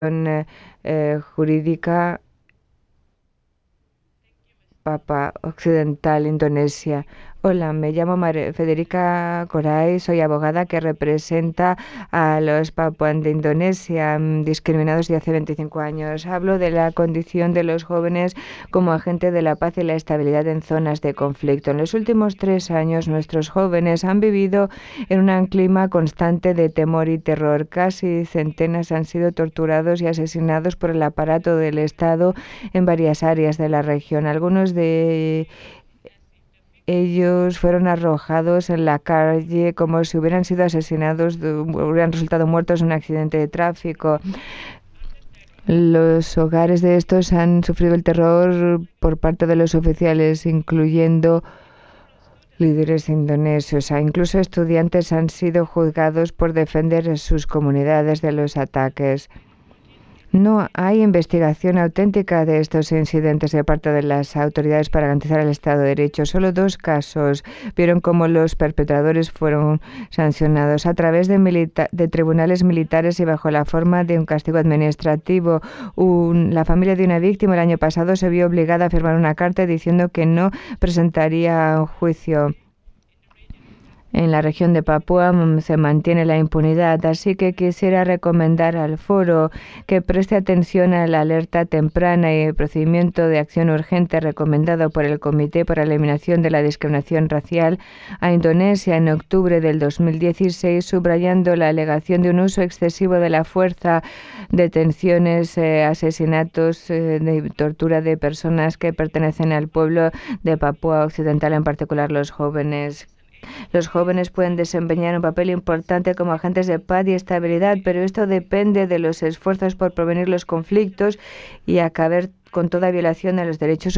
Jurídica Papua Occidental, Indonesia. Hola, me llamo Federica Coray, soy abogada que representa a los papuan de Indonesia, discriminados desde hace 25 años. Hablo de la condición de los jóvenes como agentes de la paz y la estabilidad en zonas de conflicto. En los últimos 3 años, nuestros jóvenes han vivido en un clima constante de temor y terror. Casi centenas han sido torturados y asesinados por el aparato del Estado en varias áreas de la región. Algunos de ellos fueron arrojados en la calle como si hubieran sido asesinados, hubieran resultado muertos en un accidente de tráfico. Los hogares de estos han sufrido el terror por parte de los oficiales, incluyendo líderes indonesios. Incluso estudiantes han sido juzgados por defender a sus comunidades de los ataques. No hay investigación auténtica de estos incidentes de parte de las autoridades para garantizar el Estado de Derecho. Solo 2 casos vieron cómo los perpetradores fueron sancionados a través de tribunales militares y bajo la forma de un castigo administrativo. La familia de una víctima el año pasado se vio obligada a firmar una carta diciendo que no presentaría un juicio. En la región de Papúa se mantiene la impunidad, así que quisiera recomendar al foro que preste atención a la alerta temprana y el procedimiento de acción urgente recomendado por el Comité para la Eliminación de la Discriminación Racial a Indonesia en octubre del 2016, subrayando la alegación de un uso excesivo de la fuerza, detenciones, asesinatos, de tortura de personas que pertenecen al pueblo de Papúa Occidental, en particular los jóvenes. Los jóvenes pueden desempeñar un papel importante como agentes de paz y estabilidad, pero esto depende de los esfuerzos por prevenir los conflictos y acabar con toda violación de los derechos